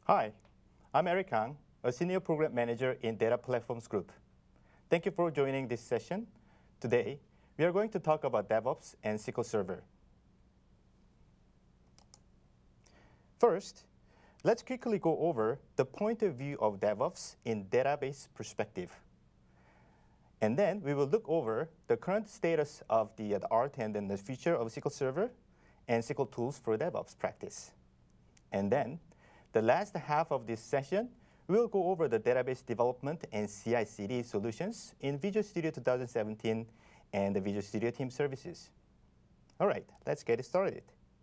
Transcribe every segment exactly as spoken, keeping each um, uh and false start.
Hi, I'm Eric Kang, a Senior Program Manager in Data Platforms Group. Thank you for joining this session. Today, we are going to talk about DevOps and S Q L Server. First, let's quickly go over the point of view of DevOps in database perspective. And then we will look over the current status of the, uh, the art and then the future of S Q L Server and S Q L tools for DevOps practice. And then, the last half of this session, we'll go over the database development and C I C D solutions in Visual Studio two thousand seventeen and the Visual Studio Team Services. All right, let's get started.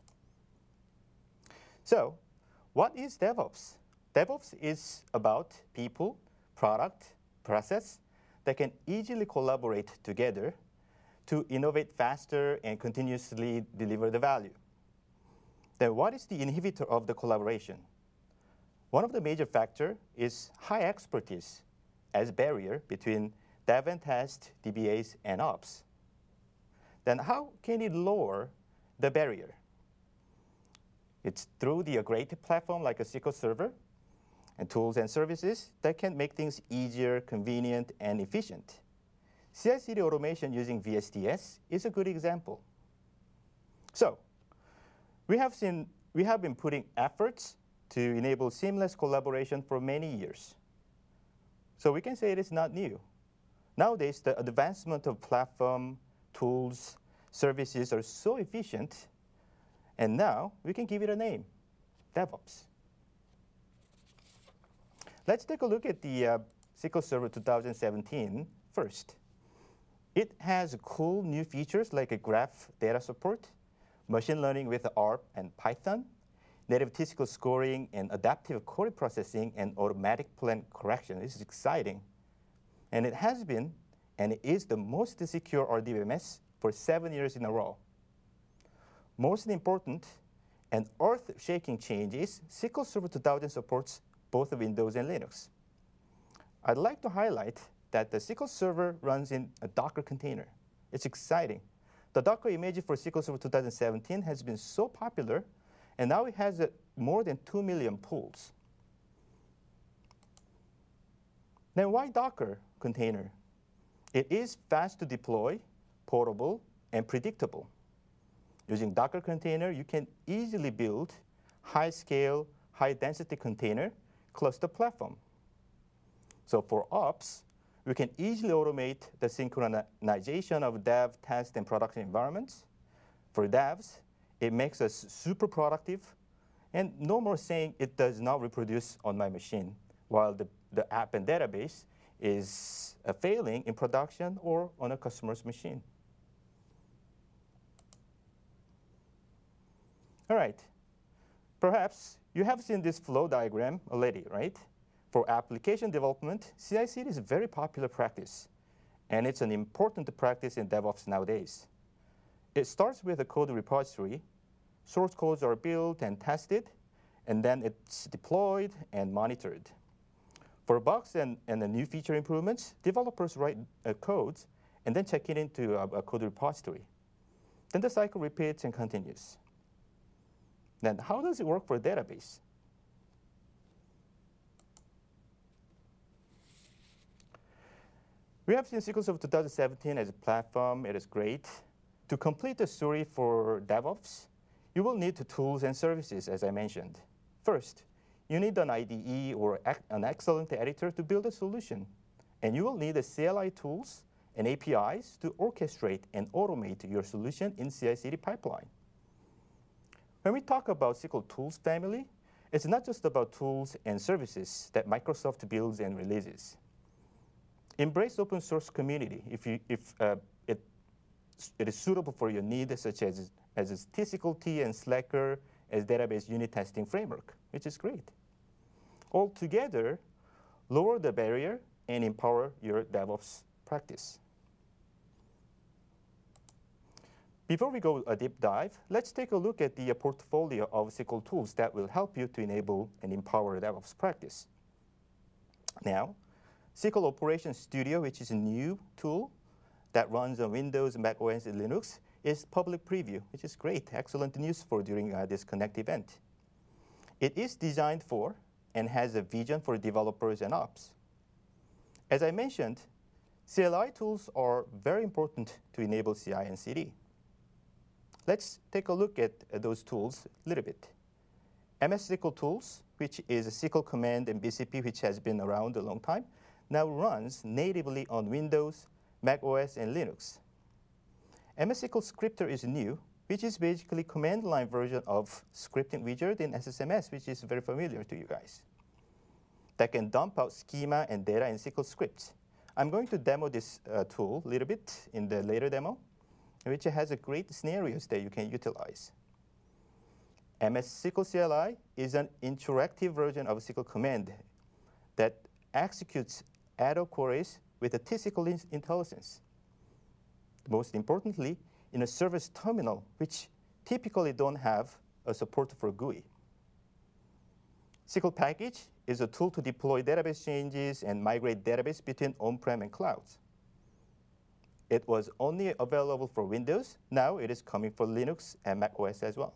So, what is DevOps? DevOps is about people, product, process that can easily collaborate together to innovate faster and continuously deliver the value. Then what is the inhibitor of the collaboration? One of the major factors is high expertise as barrier between dev and test, D B As, and ops. Then how can it lower the barrier? It's through the great platform like a S Q L Server and tools and services that can make things easier, convenient, and efficient. C I C D automation using V S T S is a good example. So we have seen, we have been putting efforts to enable seamless collaboration for many years. So we can say it is not new. Nowadays, the advancement of platform, tools, services are so efficient, and now we can give it a name, DevOps. Let's take a look at the uh, S Q L Server two thousand seventeen first. It has cool new features like a graph data support, machine learning with R and Python, native T S Q L scoring, and adaptive query processing and automatic plan correction. This is exciting. And it has been, and it is the most secure R D B M S for seven years in a row. Most important and earth-shaking change is S Q L Server two thousand supports both Windows and Linux. I'd like to highlight that the S Q L Server runs in a Docker container. It's exciting. The Docker image for S Q L Server two thousand seventeen has been so popular, and now it has uh, more than two million pulls. Then why Docker container? It is fast to deploy, portable, and predictable. Using Docker container, you can easily build high-scale, high-density container cluster platform. So for ops, we can easily automate the synchronization of dev, test, and production environments. For devs, it makes us super productive, and no more saying it does not reproduce on my machine, while the, the app and database is uh, failing in production or on a customer's machine. All right, perhaps you have seen this flow diagram already, right? For application development, C I C D is a very popular practice, and it's an important practice in DevOps nowadays. It starts with a code repository. Source codes are built and tested, and then it's deployed and monitored. For bugs and, and the new feature improvements, developers write uh, codes and then check it into a, a code repository. Then the cycle repeats and continues. Then how does it work for a database? We have seen S Q L Server two thousand seventeen as a platform. It is great. To complete the story for DevOps, you will need the tools and services, as I mentioned. First, you need an I D E or an excellent editor to build a solution. And you will need the C L I tools and A P Is to orchestrate and automate your solution in C I C D pipeline. When we talk about S Q L tools family, it's not just about tools and services that Microsoft builds and releases. Embrace open source community if, you, if uh, it, it is suitable for your needs, such as, as T S Q L T and Slacker as database unit testing framework, which is great. Altogether, lower the barrier and empower your DevOps practice. Before we go a deep dive, let's take a look at the uh, portfolio of S Q L tools that will help you to enable and empower DevOps practice. Now, S Q L Operations Studio, which is a new tool that runs on Windows, Mac O S, and Linux, is public preview, which is great, excellent news for during uh, this Connect event. It is designed for and has a vision for developers and ops. As I mentioned, C L I tools are very important to enable C I and C D. Let's take a look at uh, those tools a little bit. M S S Q L Tools, which is a S Q L command and B C P which has been around a long time, now runs natively on Windows, Mac O S, and Linux. M S S Q L Scripter is new, which is basically command line version of scripting wizard in S S M S, which is very familiar to you guys, that can dump out schema and data in S Q L scripts. I'm going to demo this uh, tool a little bit in the later demo, which has a great scenarios that you can utilize. M S S Q L C L I is an interactive version of S Q L command that executes ad hoc queries with a T S Q L intelligence. Most importantly, in a service terminal, which typically don't have a support for G U I. S Q L Package is a tool to deploy database changes and migrate database between on-prem and clouds. It was only available for Windows. Now it is coming for Linux and Mac O S as well.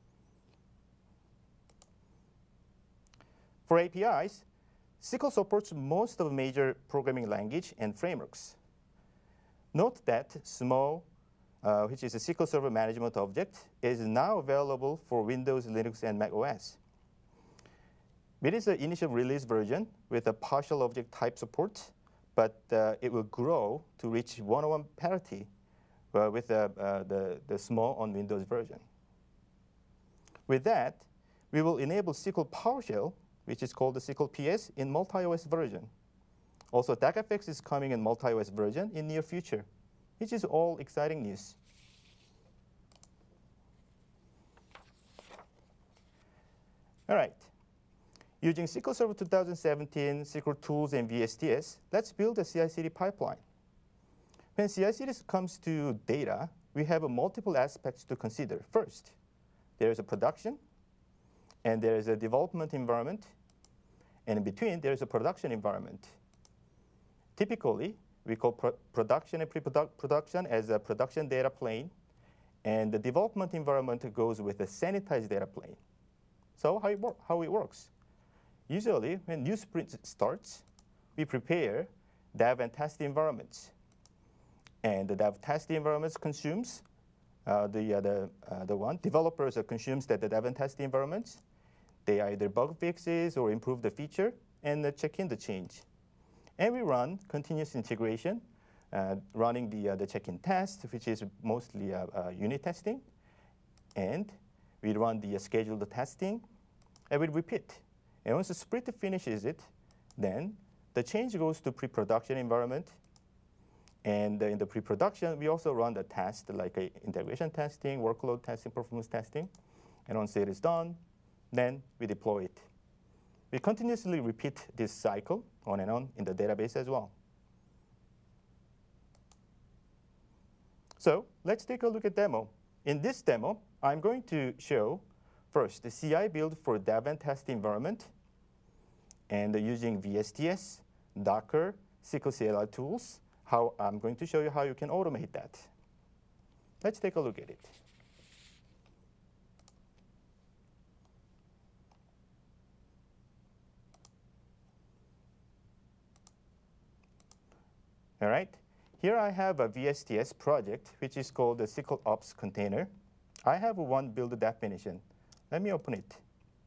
For A P Is, S Q L supports most of major programming language and frameworks. Note that Small, uh, which is a S Q L Server Management Object, is now available for Windows, Linux, and Mac O S. It is an initial release version with a partial object type support, but uh, it will grow to reach one oh one parity uh, with uh, uh, the, the small on Windows version. With that, we will enable S Q L PowerShell, which is called the S Q L P S, in multi-O S version. Also, DAGFX is coming in multi-O S version in near future, which is all exciting news. All right. Using S Q L Server twenty seventeen, S Q L Tools, and V S T S, let's build a C I C D pipeline. When C I C D comes to data, we have uh, multiple aspects to consider. First, there is a production, and there is a development environment, and in between, there is a production environment. Typically, we call pro production and pre-production as a production data plane, and the development environment goes with a sanitized data plane. So how it, how it works? Usually, when new sprint starts, we prepare dev and test environments. And the dev test environments consumes uh, the, uh, the, uh, the one. Developers uh, consumes the, the dev and test environments. They either bug fixes or improve the feature and uh, check in the change. And we run continuous integration, uh, running the, uh, the check-in test, which is mostly uh, uh, unit testing. And we run the uh, scheduled testing, and we repeat. And once the sprint finishes it, then the change goes to pre-production environment. And uh, in the pre-production, we also run the test, like uh, integration testing, workload testing, performance testing. And once it is done, then we deploy it. We continuously repeat this cycle on and on in the database as well. So let's take a look at demo. In this demo, I'm going to show first the C I build for dev and test environment, and uh, using V S T S, Docker, S Q L C L I tools, how I'm going to show you how you can automate that. Let's take a look at it. All right, here I have a V S T S project, which is called the S Q L Ops container. I have one build definition. Let me open it.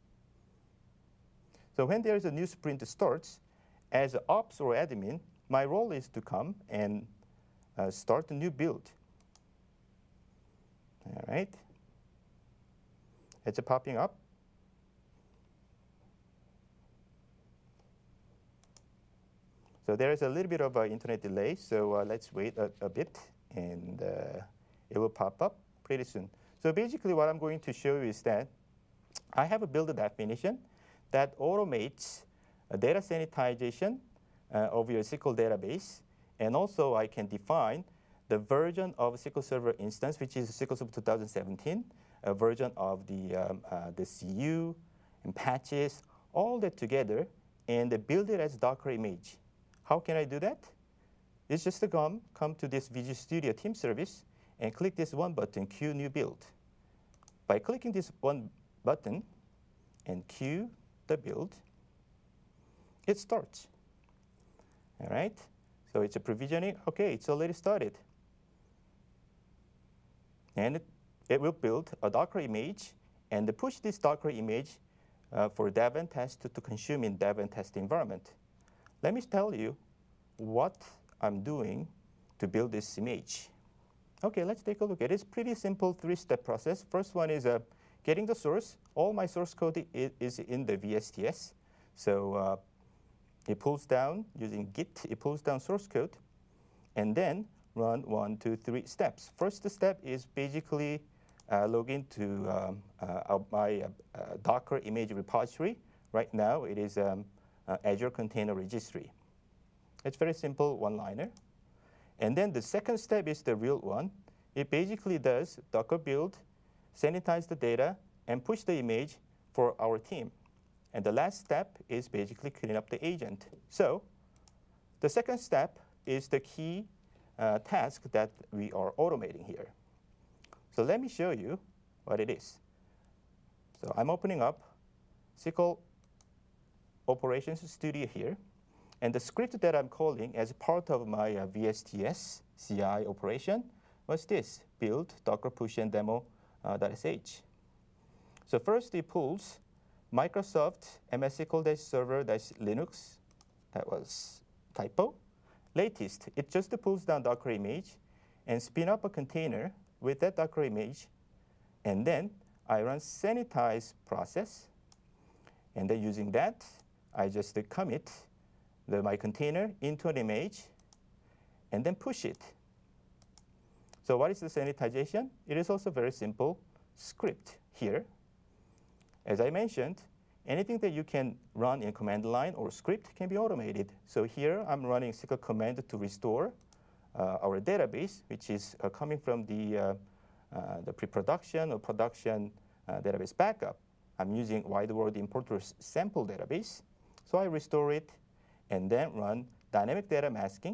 So when there is a new sprint starts, as ops or admin, my role is to come and uh, start a new build. All right, it's a popping up. So there is a little bit of an internet delay, so uh, let's wait a, a bit, and uh, it will pop up pretty soon. So basically what I'm going to show you is that I have a build definition that automates a data sanitization uh, of your S Q L database, and also I can define the version of S Q L Server instance, which is S Q L Server twenty seventeen, a version of the, um, uh, the C U and patches, all that together, and build it as Docker image. How can I do that? It's just to come, come to this Visual Studio Team Service and click this one button, Queue New Build. By clicking this one button and queue the build, it starts. All right? So it's a provisioning. OK, it's already started. And it, it will build a Docker image and push this Docker image uh, for dev and test to, to consume in dev and test environment. Let me tell you what I'm doing to build this image. OK, let's take a look. It is pretty simple three-step process. First one is uh, getting the source. All my source code is in the V S T S. So uh, it pulls down, using Git, it pulls down source code, and then run one, two, three steps. First step is basically uh, log into um, uh, my uh, uh, Docker image repository. Right now, it is um, uh, Azure Container Registry. It's very simple, one-liner. And then the second step is the real one. It basically does Docker build, sanitize the data, and push the image for our team. And the last step is basically clean up the agent. So the second step is the key uh, task that we are automating here. So let me show you what it is. So I'm opening up S Q L Operations Studio here. And the script that I'm calling as part of my uh, V S T S C I operation was this, build docker push and demo uh, .sh. So first it pulls Microsoft M S S Q L-server-linux, that was typo. Latest, it just pulls down Docker image and spin up a container with that Docker image. And then I run sanitize process. And then using that, I just uh, commit the, my container into an image and then push it. So what is the sanitization? It is also very simple script here. As I mentioned, anything that you can run in command line or script can be automated. So here I'm running S Q L command to restore uh, our database, which is uh, coming from the, uh, uh, the pre-production or production uh, database backup. I'm using wide world importers sample database. So I restore it and then run dynamic data masking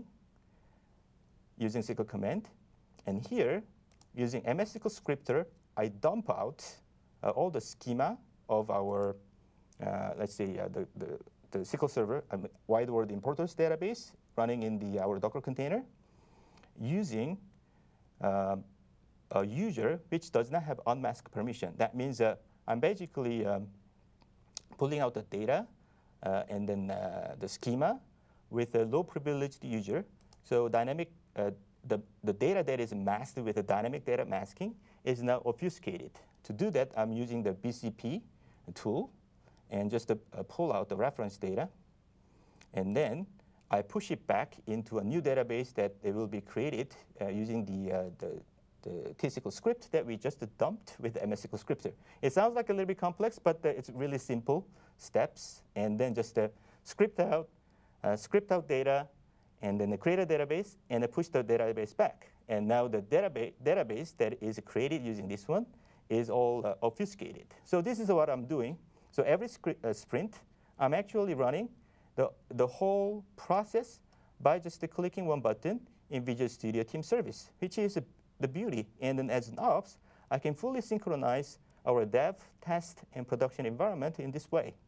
using S Q L command. And here, using M S S Q L scripter, I dump out uh, all the schema of our, uh, let's say, uh, the, the, the S Q L server, um, wide world importers database running in the, our Docker container using uh, a user which does not have unmasked permission. That means uh, I'm basically um, pulling out the data uh, and then uh, the schema with a low privileged user. So dynamic, uh, the, the data that is masked with the dynamic data masking is now obfuscated. To do that, I'm using the B C P tool and just to uh, pull out the reference data. And then I push it back into a new database that it will be created uh, using the, uh, the, the T S Q L script that we just dumped with the M S S Q L scripter. It sounds like a little bit complex, but uh, it's really simple steps. And then just uh, script out, uh, script out data, and then create a database, and uh, push the database back. And now the database, database that is created using this one is all uh, obfuscated. So this is what I'm doing. So every script, uh, sprint, I'm actually running the, the whole process by just uh, clicking one button in Visual Studio Team Service, which is uh, the beauty. And then as an ops, I can fully synchronize our dev, test, and production environment in this way.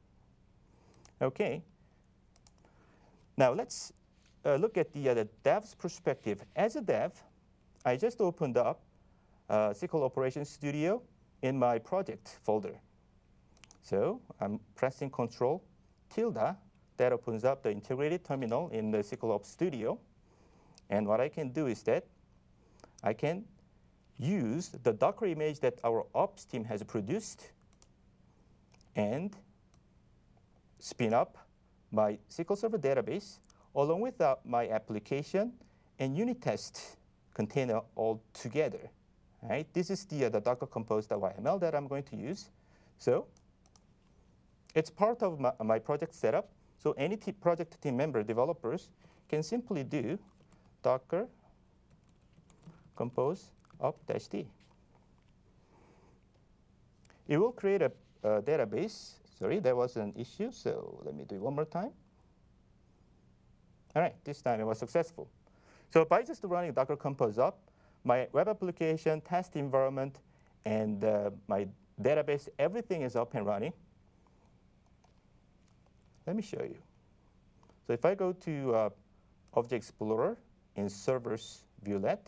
OK. Now let's uh, look at the, uh, the dev's perspective. As a dev, I just opened up uh, S Q L Operations Studio in my project folder. So I'm pressing Control tilde. That opens up the integrated terminal in the S Q L Ops Studio. And what I can do is that I can use the Docker image that our ops team has produced and spin up my S Q L Server database along with uh, my application and unit test container all together. Right? This is the, uh, the Docker Compose.yml that I'm going to use. So it's part of my, my project setup. So any project team member, developers, can simply do Docker compose up-d. It will create a, a database. Sorry, there was an issue, so let me do it one more time. All right, this time it was successful. So by just running Docker compose up, my web application, test environment, and uh, my database, everything is up and running. Let me show you. So if I go to uh, Object Explorer in Servers View-Let,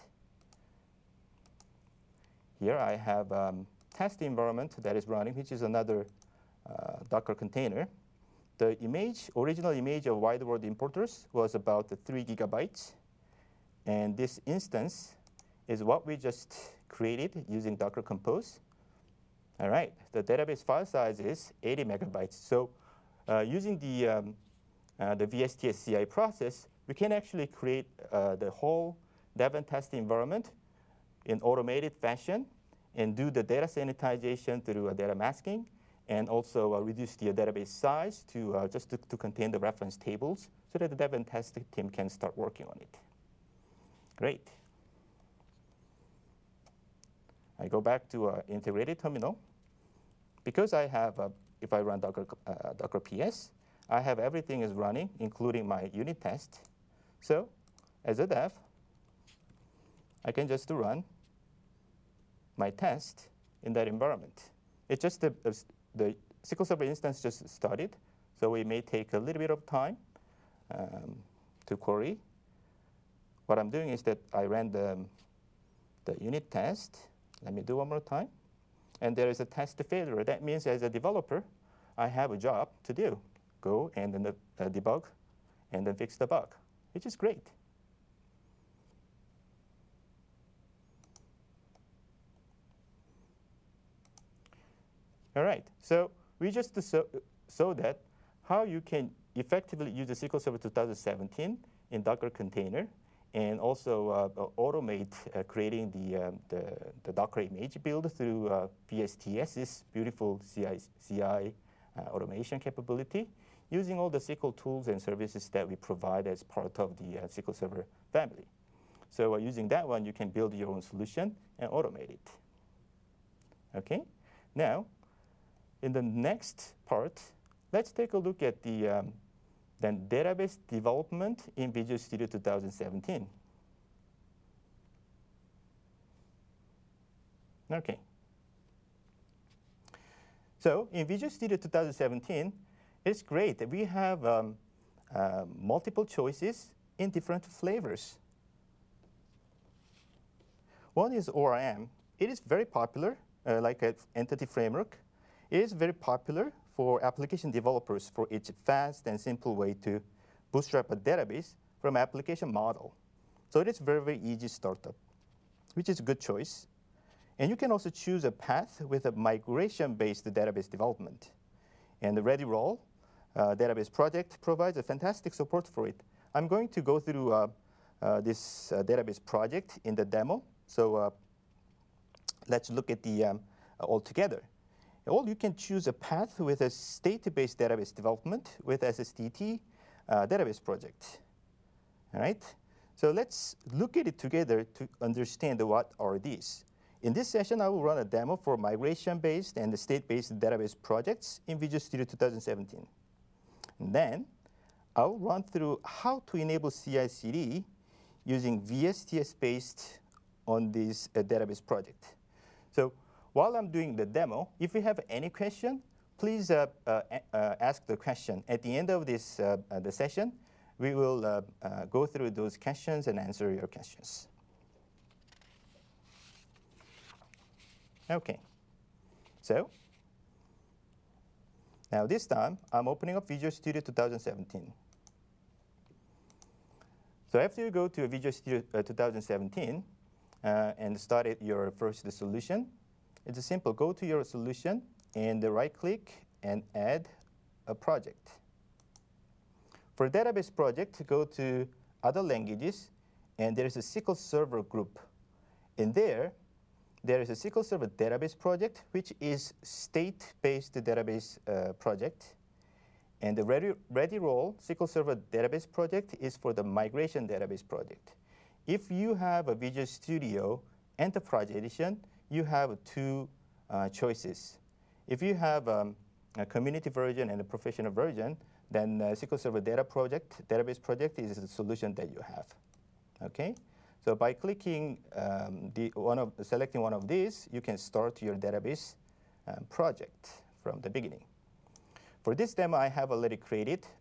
here I have um, test environment that is running, which is another uh, Docker container. The image, original image of wide world importers was about the three gigabytes. And this instance is what we just created using Docker Compose. All right, the database file size is eighty megabytes. So uh, using the, um, uh, the V S T S C I process, we can actually create uh, the whole dev and test environment in automated fashion and do the data sanitization through a data masking, and also uh, reduce the uh, database size to uh, just to, to contain the reference tables so that the dev and test team can start working on it. Great. I go back to uh, integrated terminal. Because I have, uh, if I run Docker, uh, Docker P S, I have everything is running, including my unit test. So as a dev, I can just run my test in that environment. It's just the, the S Q L Server instance just started, so it may take a little bit of time um, to query. What I'm doing is that I ran the, the unit test. Let me do one more time. And there is a test failure. That means as a developer, I have a job to do. Go and then uh, debug and then fix the bug, which is great. All right, so we just saw, saw that how you can effectively use the S Q L Server two thousand seventeen in Docker container, and also uh, automate uh, creating the, um, the, the Docker image build through uh, V S T S's beautiful C I, C I uh, automation capability, using all the S Q L tools and services that we provide as part of the uh, S Q L Server family. So uh, using that one, you can build your own solution and automate it. Okay, now, in the next part, let's take a look at the um, then database development in Visual Studio two thousand seventeen. Okay. So in Visual Studio two thousand seventeen, it's great that we have um, uh, multiple choices in different flavors. One is O R M. It is very popular, uh, like an entity framework. It is very popular for application developers for its fast and simple way to bootstrap a database from application model. So it is very, very easy startup, which is a good choice. And you can also choose a path with a migration-based database development. And the ReadyRoll uh, database project provides a fantastic support for it. I'm going to go through uh, uh, this uh, database project in the demo. So uh, let's look at the um, all together. Or you can choose a path with a state-based database development with S S D T uh, database project. All right? So let's look at it together to understand what are these. In this session, I will run a demo for migration-based and state-based database projects in Visual Studio two thousand seventeen. And then I'll run through how to enable C I C D using V S T S based on this uh, database project. So while I'm doing the demo, if you have any question, please uh, uh, uh, ask the question. At the end of this uh, uh, the session, we will uh, uh, go through those questions and answer your questions. Okay. So now this time, I'm opening up Visual Studio two thousand seventeen. So after you go to Visual Studio uh, two thousand seventeen uh, and start your first solution, it's a simple. Go to your solution and right-click and add a project. For database project, go to other languages, and there is a S Q L Server group. In there, there is a S Q L Server database project, which is state-based database uh, project. And the Ready, ReadyRoll S Q L Server database project is for the migration database project. If you have a Visual Studio Enterprise Edition, you have two uh, choices. If you have um, a community version and a professional version, then uh, S Q L Server data project, database project is the solution that you have. Okay? So by clicking um, the one of selecting one of these, you can start your database um, project from the beginning. For this demo, I have already created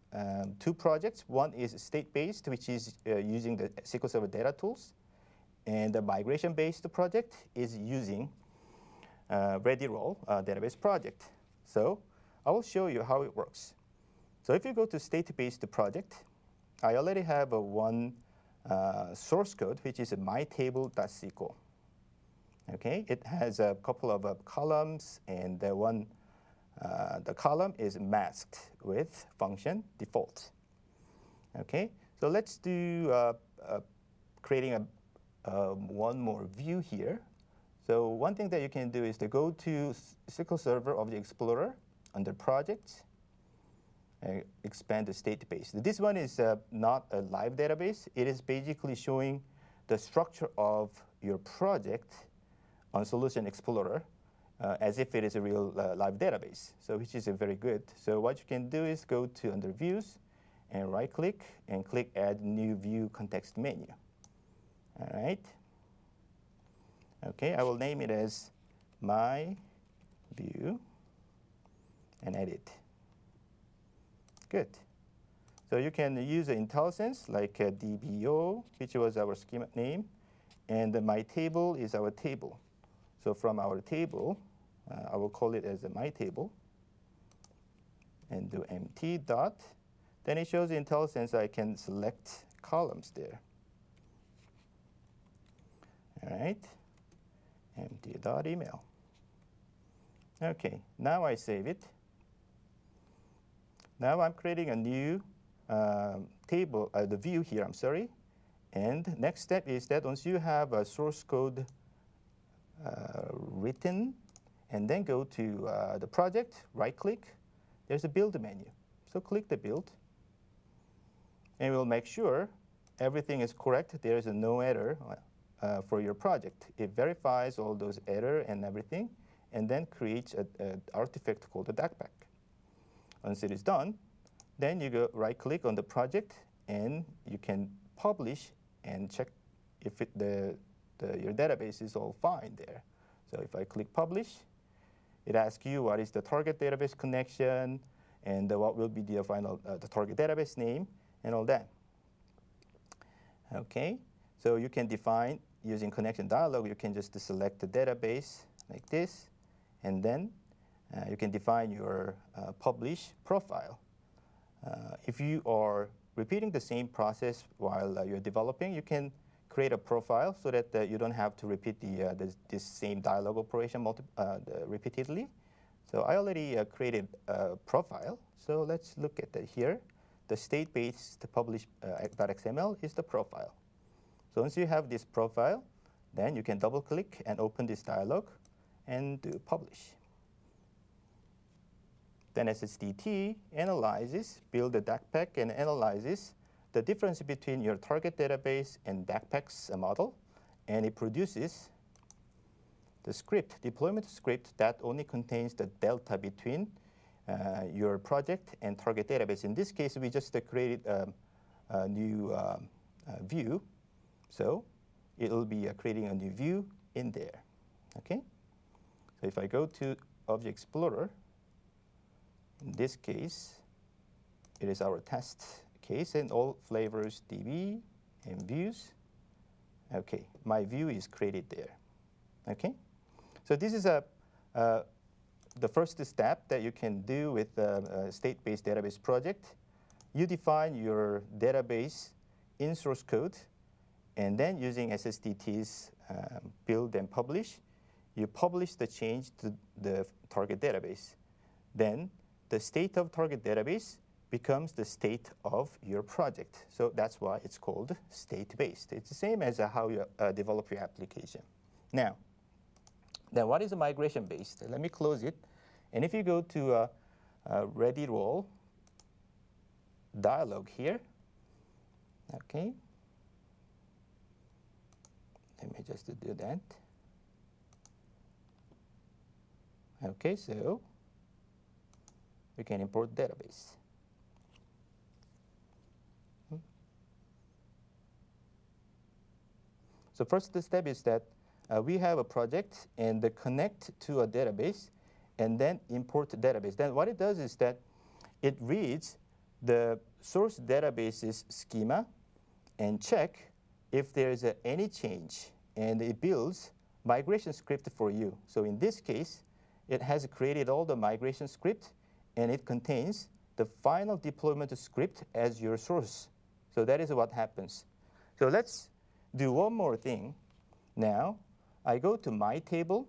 um, two projects. One is state-based, which is uh, using the S Q L Server data tools. And the migration-based project is using uh, ReadyRoll uh, database project. So I will show you how it works. So if you go to state-based project, I already have a one uh, source code, which is mytable.sql. Okay, it has a couple of uh, columns, and the one uh, the column is masked with function default. Okay, so let's do uh, uh, creating a um, one more view here. So one thing that you can do is to go to S Q L Server Object Explorer under Projects, uh, expand the state base. This one is uh, not a live database. It is basically showing the structure of your project on Solution Explorer uh, as if it is a real uh, live database, so which is uh, very good. So what you can do is go to under Views and right-click and click Add New View Context Menu. All right. Okay, I will name it as My View and edit. Good. So you can use the IntelliSense like uh, D B O, which was our schema name, and uh, my table is our table. So from our table, uh, I will call it as a my table, and do empty dot. Then it shows the IntelliSense I can select columns there. All right, empty dot email. Okay, now I save it. Now I'm creating a new um, table, uh, the view here, I'm sorry. And next step is that once you have a source code uh, written, and then go to uh, the project, right click, there's a build menu. So click the build, and we'll make sure everything is correct. There is a no error uh, for your project. It verifies all those error and everything, and then creates an artifact called a D A C pack. Once it is done, then you go right-click on the project, and you can publish and check if it, the, the, your database is all fine there. So if I click Publish, it asks you what is the target database connection, and uh, what will be the final uh, the target database name, and all that. Okay, so you can define using connection dialog. You can just select the database like this, and then Uh, you can define your uh, publish profile. Uh, if you are repeating the same process while uh, you're developing, you can create a profile so that uh, you don't have to repeat the, uh, this, this same dialog operation multi uh, repeatedly. So I already uh, created a profile. So let's look at that here. The state-based publish uh, .xml is the profile. So once you have this profile, then you can double-click and open this dialog and do publish. Then S S D T analyzes, build the D A C pack, and analyzes the difference between your target database and D A C pack's model, and it produces the script, deployment script that only contains the delta between uh, your project and target database. In this case, we just uh, created um, a new um, uh, view, so it will be uh, creating a new view in there. Okay. So if I go to Object Explorer. In this case, it is our test case, and all flavors D B and views. Okay, my view is created there. Okay, so this is a uh, the first step that you can do with a, a state-based database project. You define your database in source code, and then using S S D T's um, build and publish, you publish the change to the target database. Then the state of target database becomes the state of your project. So that's why it's called state-based. It's the same as uh, how you uh, develop your application. Now, then what is a migration-based? Let me close it. And if you go to uh, uh, ReadyRoll dialog here, okay. Let me just do that. Okay, so we can import database. Hmm. So first the step is that uh, we have a project and the connect to a database and then import the database. Then what it does is that it reads the source database's schema and check if there is a, any change, and it builds migration script for you. So in this case, it has created all the migration script, and it contains the final deployment script as your source. So that is what happens. So let's do one more thing. Now, I go to my table,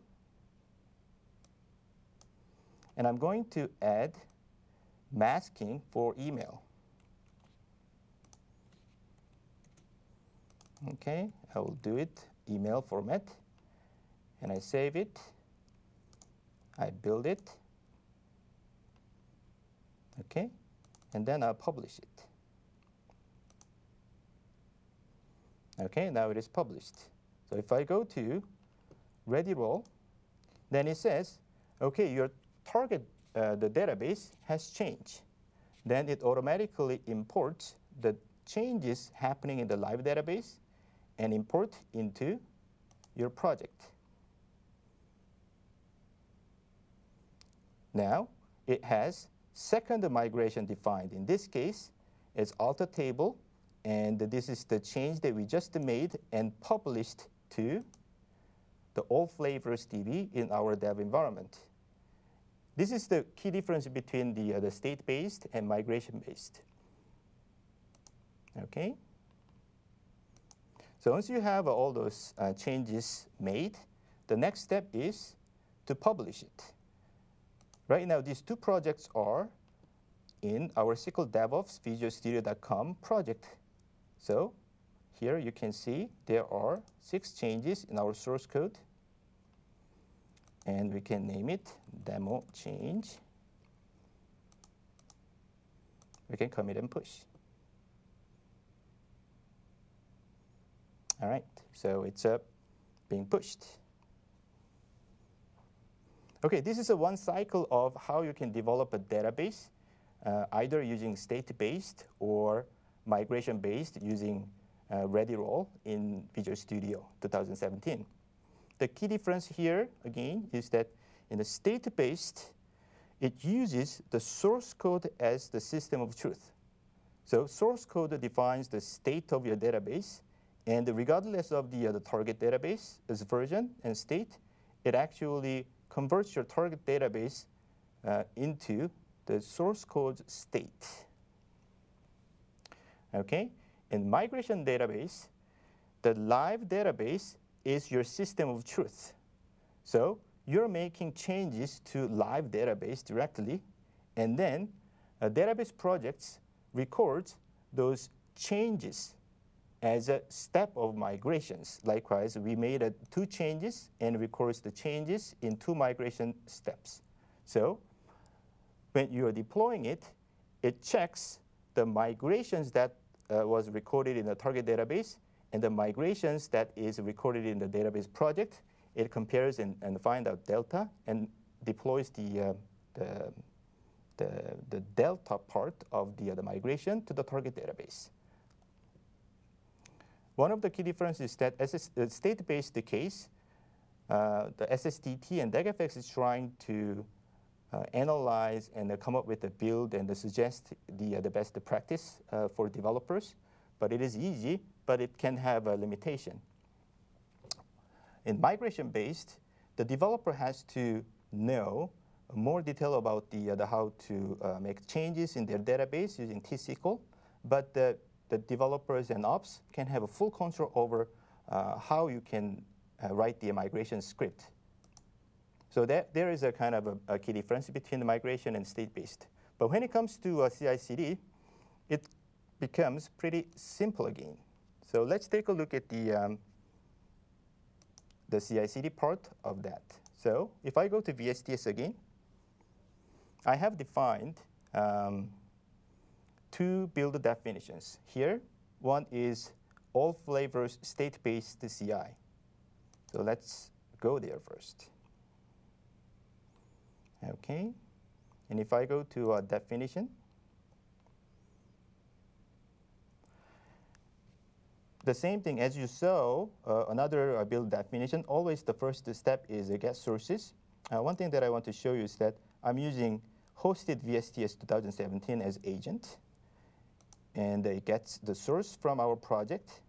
and I'm going to add masking for email. Okay, I will do it email format, and I save it. I build it. Okay, and then I'll publish it. Okay, now it is published. So if I go to ReadyRoll, then it says, okay, your target, uh, the database has changed. Then it automatically imports the changes happening in the live database and import into your project. Now, it has second migration defined. In this case, it's alter table, and this is the change that we just made and published to the all flavors D B in our dev environment. This is the key difference between the, uh, the state-based and migration-based. Okay? So once you have uh, all those uh, changes made, the next step is to publish it. Right now, these two projects are in our S Q L DevOps Visual Studio dot com project. So here you can see there are six changes in our source code. And we can name it demo change. We can commit and push. All right, so it's uh, being pushed. Okay, this is a one cycle of how you can develop a database, uh, either using state-based or migration-based using uh, ReadyRoll in Visual Studio twenty seventeen. The key difference here, again, is that in the state-based, it uses the source code as the system of truth. So source code defines the state of your database, and regardless of the, uh, the target database as version and state, it actually converts your target database uh, into the source code state. Okay? In migration database, the live database is your system of truth. So you're making changes to live database directly, and then a database projects records those changes as a step of migrations. Likewise, we made a, two changes and records the changes in two migration steps. So when you are deploying it, it checks the migrations that uh, was recorded in the target database and the migrations that is recorded in the database project. It compares and, and finds out delta and deploys the, uh, the, the, the delta part of the, uh, the migration to the target database. One of the key differences is that as a state-based case, uh, the S S D T and DegFX is trying to uh, analyze and uh, come up with a build and uh, suggest the, uh, the best practice uh, for developers. But it is easy, but it can have a limitation. In migration-based, the developer has to know more detail about the, uh, the how to uh, make changes in their database using T S Q L, but the, the developers and ops can have a full control over uh, how you can uh, write the migration script. So that, there is a kind of a, a key difference between the migration and state-based. But when it comes to uh, C I C D, it becomes pretty simple again. So let's take a look at the, um, the C I C D part of that. So if I go to V S T S again, I have defined um, two build definitions. Here, one is all flavors state-based C I. So let's go there first. Okay, and if I go to a definition, the same thing as you saw, uh, another uh, build definition, always the first step is uh, get sources. Uh, one thing that I want to show you is that I'm using hosted V S T S twenty seventeen as agent. and it gets the source from our project.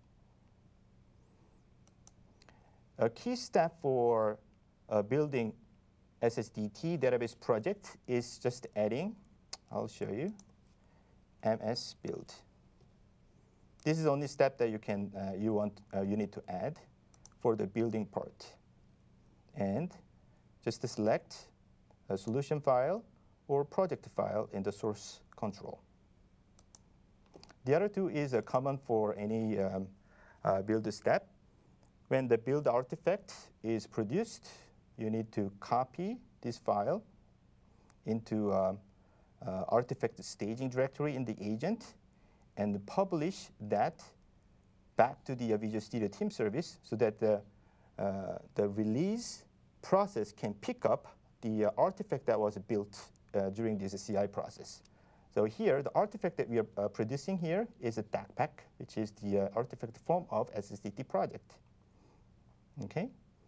A key step for uh, building S S D T database project is just adding, I'll show you, M S build. This is the only step that you can uh, you want uh, you need to add for the building part, and just to select a solution file or project file in the source control. The other two is uh, common for any um, uh, build step. When the build artifact is produced, you need to copy this file into uh, uh, artifact staging directory in the agent and publish that back to the uh, Visual Studio Team Service so that the, uh, the release process can pick up the uh, artifact that was built uh, during this C I process. So here, the artifact that we are uh, producing here is a D A C pack, which is the uh, artifact form of S S D T project. Okay?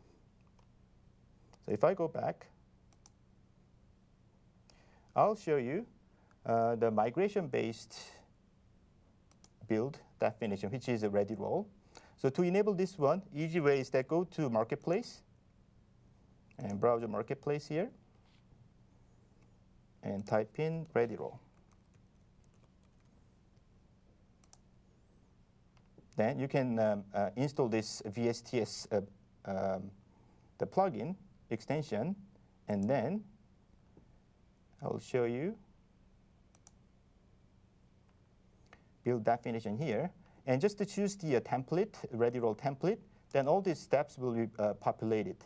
So if I go back, I'll show you uh, the migration-based build definition, which is a ready roll. So to enable this one, easy way is that go to Marketplace and browse the Marketplace here and type in ready roll. Then you can um, uh, install this V S T S, uh, um, the plugin extension, and then I'll show you build definition here. And just to choose the uh, template, ready roll template, then all these steps will be uh, populated.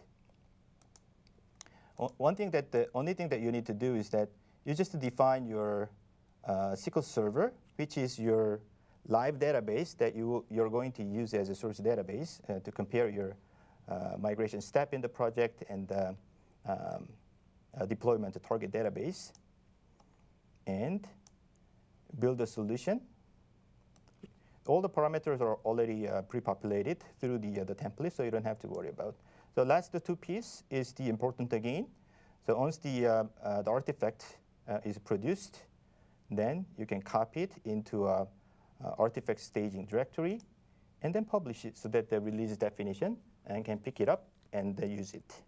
O one thing that the only thing that you need to do is that you just define your uh, S Q L Server, which is your live database that you, you're going to use as a source database uh, to compare your uh, migration step in the project and uh, um, uh, deployment to target database, and build a solution. All the parameters are already uh, pre-populated through the, uh, the template, so you don't have to worry about. So last the two piece is the important again. So once the, uh, uh, the artifact uh, is produced, then you can copy it into a Uh, artifact staging directory, and then publish it so that the release definition and can pick it up and uh, use it.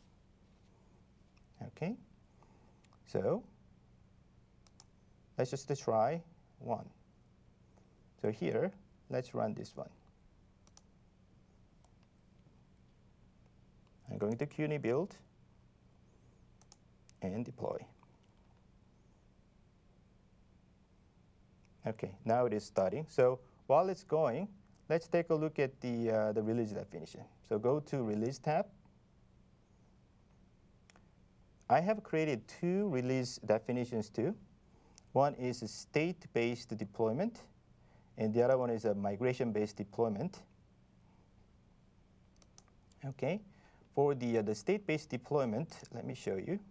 Okay, so let's just uh, try one. So here, let's run this one. I'm going to C U N Y build and deploy. Okay, now it is starting. So while it's going, let's take a look at the, uh, the release definition. So go to Release tab. I have created two release definitions too. One is a state-based deployment, and the other one is a migration-based deployment. Okay, for the, uh, the state-based deployment, let me show you.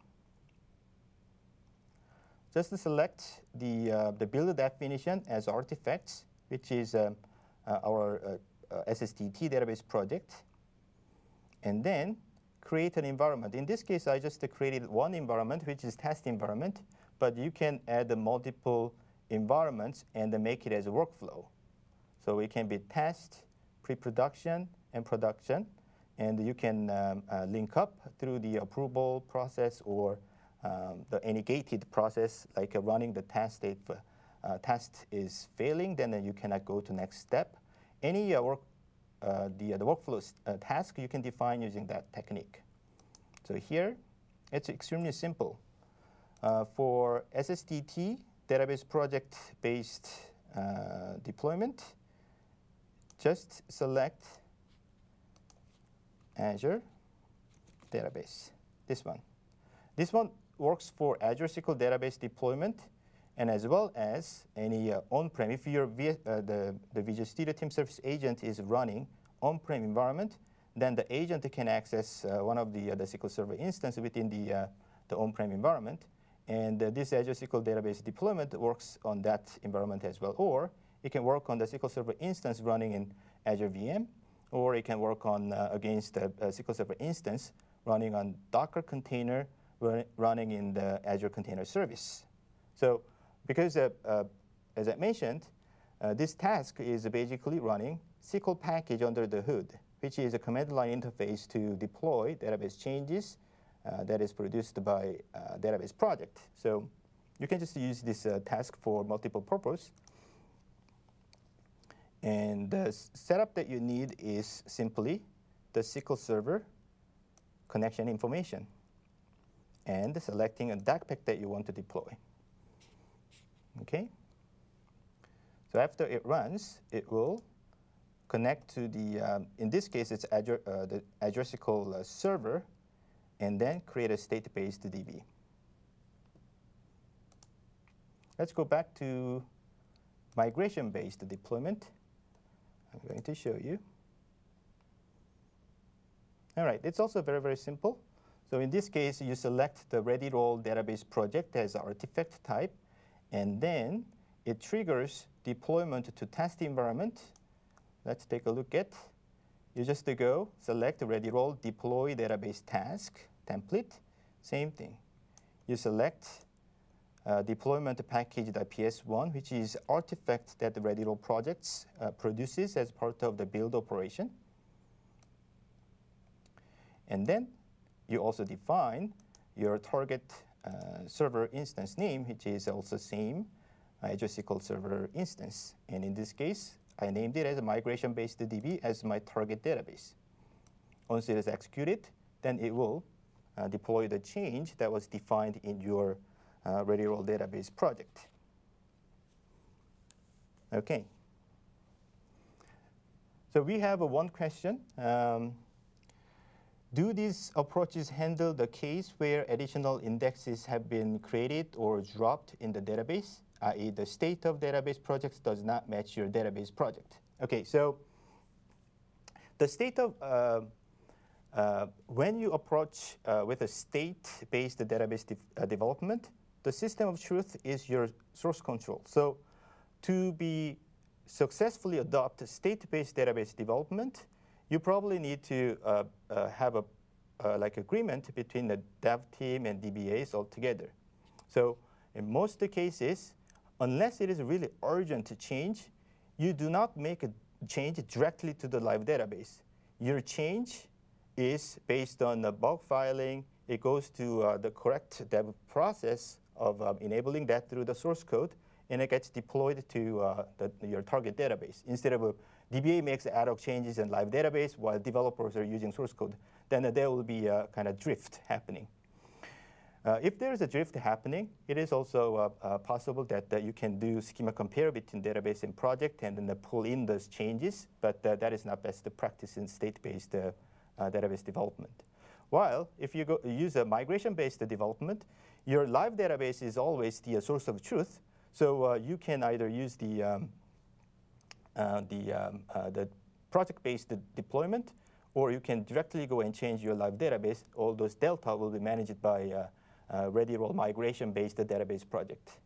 Just to select the, uh, the build definition as artifacts, which is um, uh, our uh, uh, S S D T database project, and then create an environment. In this case, I just uh, created one environment, which is test environment, but you can add uh, multiple environments and uh, make it as a workflow. So it can be test, pre-production, and production, and you can um, uh, link up through the approval process or Um, the any gated process, like uh, running the test. If uh, uh, test is failing, then uh, you cannot go to next step. Any uh, work, uh, the, uh, the workflow uh, task you can define using that technique. So here, it's extremely simple. Uh, for S S D T database project-based uh, deployment, just select Azure database, this one. This one works for Azure S Q L database deployment, and as well as any uh, on-prem. If your v uh, the, the Visual Studio Team Service agent is running on-prem environment, then the agent can access uh, one of the, uh, the S Q L Server instance within the, uh, the on-prem environment. And uh, this Azure S Q L database deployment works on that environment as well. Or it can work on the S Q L Server instance running in Azure V M, or it can work on uh, against the uh, S Q L Server instance running on Docker container running in the Azure Container Service. So because, uh, uh, as I mentioned, uh, this task is basically running S Q L package under the hood, which is a command line interface to deploy database changes uh, that is produced by uh, database project. So you can just use this uh, task for multiple purpose. And the setup that you need is simply the S Q L Server connection information and selecting a D A C pack that you want to deploy. Okay? So after it runs, it will connect to the, um, in this case, it's Azure, uh, the Azure S Q L uh, Server, and then create a state-based D B. Let's go back to migration-based deployment. I'm going to show you. All right, it's also very, very simple. So in this case, you select the ready role database project as artifact type, and then it triggers deployment to test environment. Let's take a look at. You just go select ready role deploy database task template. Same thing. You select uh, deployment package.ps one, which is artifact that the ready role projects uh, produces as part of the build operation. And then you also define your target uh, server instance name, which is also same Azure S Q L Server instance. And in this case, I named it as a migration-based D B as my target database. Once it is executed, then it will uh, deploy the change that was defined in your uh, ready role database project. Okay. So we have uh, one question. Um, Do these approaches handle the case where additional indexes have been created or dropped in the database, that is the state of database projects does not match your database project? Okay, so the state of, uh, uh, when you approach uh, with a state-based database de uh, development, the system of truth is your source control. So to be successfully adopt state-based database development, you probably need to uh, uh, have a uh, like agreement between the dev team and D B As altogether. So in most of the cases, unless it is really urgent to change, you do not make a change directly to the live database. Your change is based on the bulk filing. It goes to uh, the correct dev process of um, enabling that through the source code, and it gets deployed to uh, the, your target database. Instead of a D B A makes ad hoc changes in live database while developers are using source code, then uh, there will be a kind of drift happening. Uh, if there is a drift happening, it is also uh, uh, possible that uh, you can do schema compare between database and project and then uh, pull in those changes, but uh, that is not best practice in state-based uh, uh, database development. While if you go use a migration-based development, your live database is always the uh, source of truth, so uh, you can either use the um, Uh, the, um, uh, the project-based deployment, or you can directly go and change your live database. All those delta will be managed by uh, uh, ready role migration-based database project.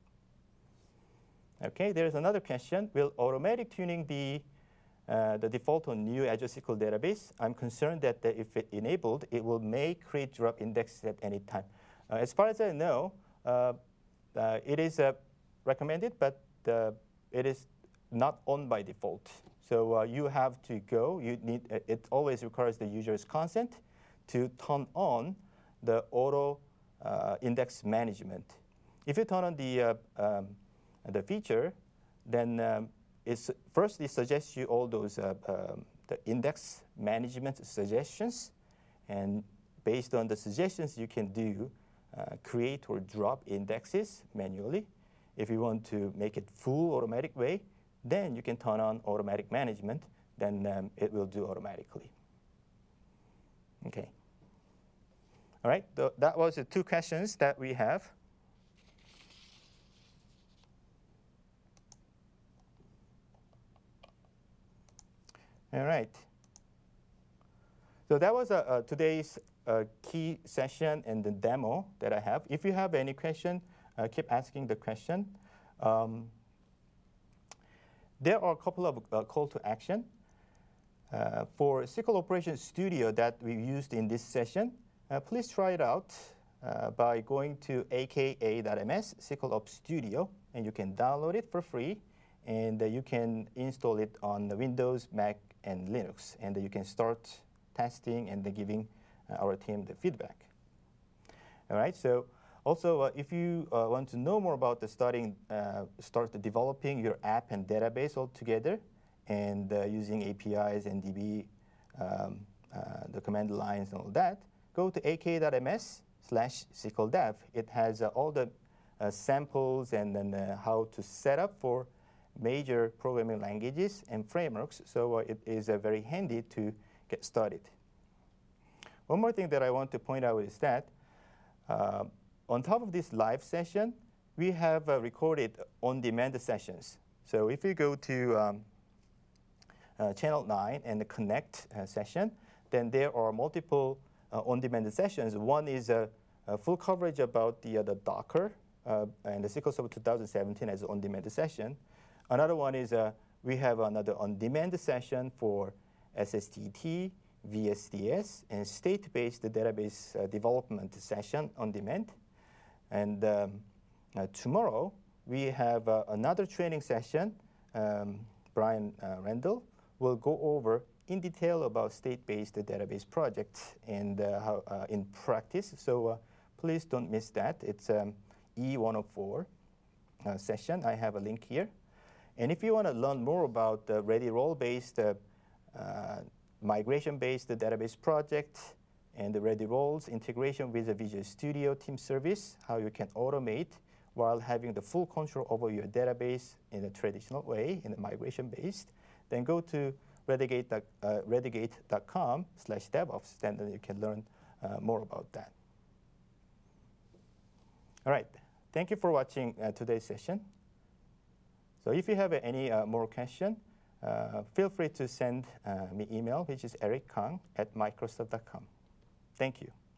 Okay, there's another question. Will automatic tuning be uh, the default on new Azure S Q L database? I'm concerned that uh, if it enabled, it will make create drop indexes at any time. Uh, as far as I know, uh, uh, it is uh, recommended, but uh, it is not on by default. So uh, you have to go, you need, uh, it always requires the user's consent to turn on the auto uh, index management. If you turn on the, uh, um, the feature, then um, it's, first it suggests you all those uh, um, the index management suggestions, and based on the suggestions you can do uh, create or drop indexes manually. If you want to make it full automatic way, then you can turn on automatic management, then um, it will do automatically. Okay. All right, Th that was the two questions that we have. All right. So that was uh, uh, today's uh, key session and the demo that I have. If you have any question, uh, keep asking the question. Um, There are a couple of uh, call to action. Uh, for S Q L Operations Studio that we used in this session, uh, please try it out uh, by going to a k a dot m s, S Q L Ops Studio, and you can download it for free. and uh, you can install it on the Windows, Mac, and Linux, and uh, you can start testing and uh, giving uh, our team the feedback. All right, so also uh, if you uh, want to know more about the starting, uh, start developing your app and database all together, and uh, using A P Is and D B, um, uh, the command lines and all that, go to aka.ms slash S Q L Dev. It has uh, all the uh, samples and then uh, how to set up for major programming languages and frameworks, so uh, it is uh, very handy to get started. One more thing that I want to point out is that uh, on top of this live session, we have uh, recorded on-demand sessions. So if you go to um, uh, channel nine and the connect uh, session, then there are multiple uh, on-demand sessions. One is a, a full coverage about the, uh, the Docker uh, and the S Q L Server two thousand seventeen as an on-demand session. Another one is uh, we have another on-demand session for S S T T, V S D S, and state-based database uh, development session on demand. And um, uh, tomorrow, we have uh, another training session. Um, Brian uh, Randall will go over in detail about state-based database projects and uh, how uh, in practice. So uh, please don't miss that. It's um, E one oh four uh, session. I have a link here. And if you want to learn more about the Ready Role-based uh, uh, migration-based database project and the Ready Roles integration with the Visual Studio Team Service, how you can automate while having the full control over your database in a traditional way, in a migration-based, then go to redigate dot com slash DevOps, then you can learn uh, more about that. All right, thank you for watching uh, today's session. So if you have any uh, more question, uh, feel free to send uh, me email, which is eric kang at microsoft dot com. Thank you.